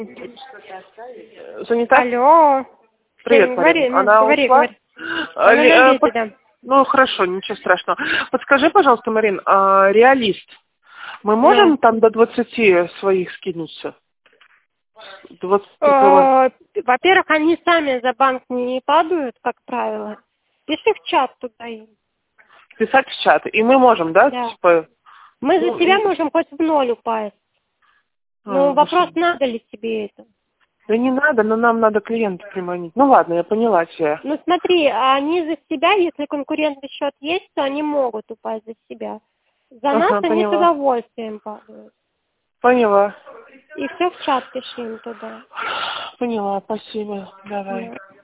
Занята? Алло. Привет, Говори, Марина. Она говори, ушла? говори. Она на обеде, да. Ну, хорошо, ничего страшного. Подскажи, пожалуйста, Марин, реалист. Мы Ну. можем там до 20 своих скинуться? 20 кило. Во-первых, они сами за банк не падают, как правило. Пиши в чат туда им. Писать в чат. И мы можем, да? Да. Типа, Мы за себя можем хоть в ноль упасть. Ну, вопрос, надо ли тебе это? Да не надо, но нам надо клиента приманить. Ну ладно, я поняла тебя. Ну смотри, они за себя, если конкурентный счет есть, то они могут упасть за себя. За нас они с поняла. удовольствием падают. Поняла. И все в чат пиши им туда. Поняла, спасибо. Давай. Да.